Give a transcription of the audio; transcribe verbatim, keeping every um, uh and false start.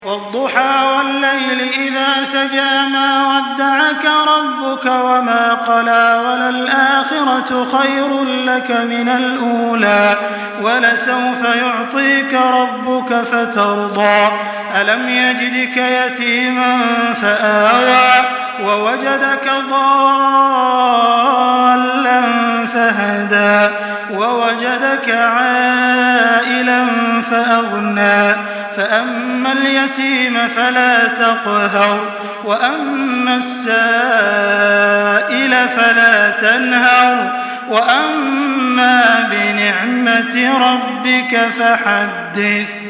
وَالضُّحَىٰ وَاللَّيْلِ إِذَا سَجَىٰ مَا وَدَّعَكَ رَبُّكَ وَمَا قَلَىٰ وَلَلْآخِرَةُ خَيْرٌ لَّكَ مِنَ الْأُولَىٰ وَلَسَوْفَ يُعْطِيكَ رَبُّكَ فَتَرْضَىٰ أَلَمْ يَجِدْكَ يَتِيمًا فَآوَىٰ وَوَجَدَكَ ضَالًّا فَهَدَىٰ وَوَجَدَكَ عَائِلًا فَأَغْنَىٰ فَأَمَّا الْيَتِيمَ فَلَا تَقْهَرْ وَأَمَّا السَّائِلَ فَلَا تَنْهَرْ وَأَمَّا بِنِعْمَةِ رَبِّكَ فَحَدِّثْ